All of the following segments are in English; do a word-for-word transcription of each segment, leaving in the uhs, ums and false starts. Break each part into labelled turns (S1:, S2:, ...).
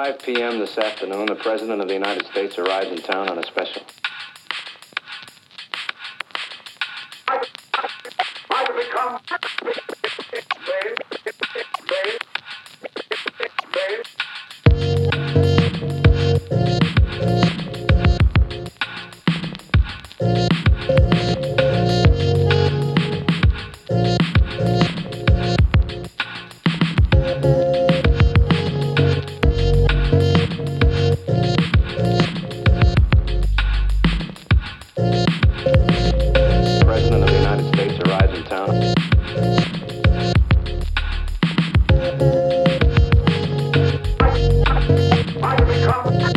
S1: five p m this afternoon, the President of the United States arrives in town on a special.
S2: I, I become
S1: President of the United States arrives in town.
S2: I become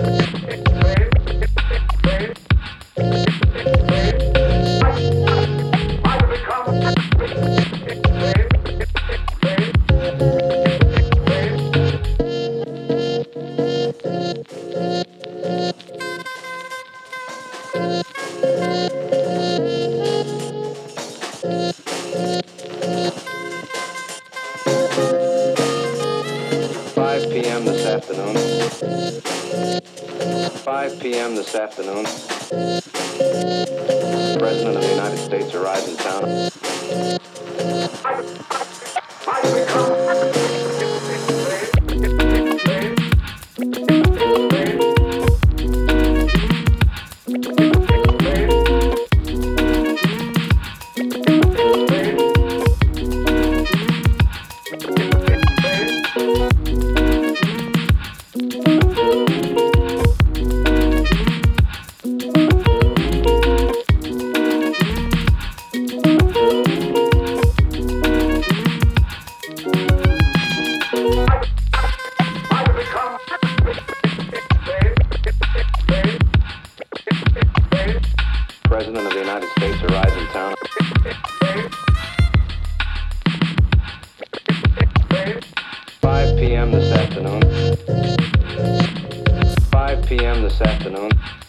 S1: five p m this afternoon. five p m this afternoon. The President of the United States arrives in town.
S2: I become
S1: President of the United States arrives in town. five p m this afternoon. five p m this afternoon.